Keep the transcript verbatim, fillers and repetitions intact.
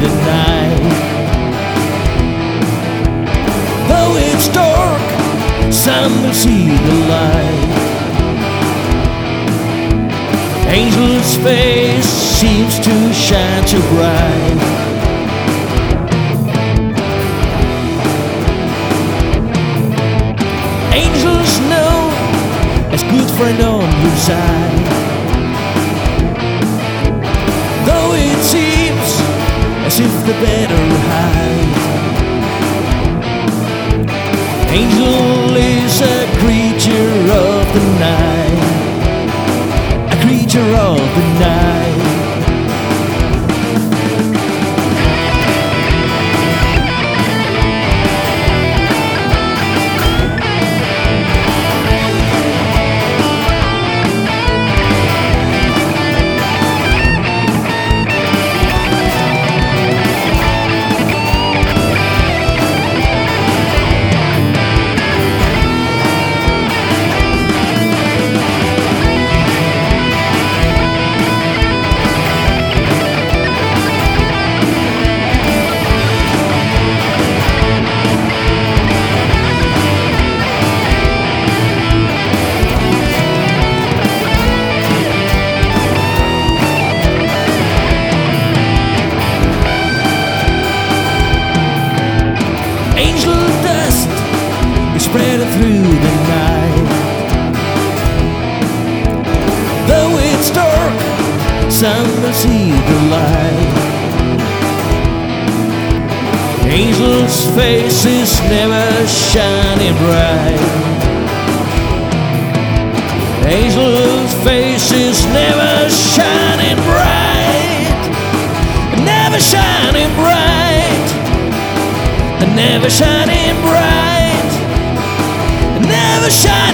the night. Though it's dark, some will see the light. Angel's face seems to shine so bright. Angels know a good friend on your side. Though it seems as if the better hide. Angel is a creature of the night, a creature of the night. Angel dust is spread through the night. Though it's dark, some will see the light. Angel's face is never shining bright. Angel's face is never shining bright. Never shining bright. Never shining bright, never shining.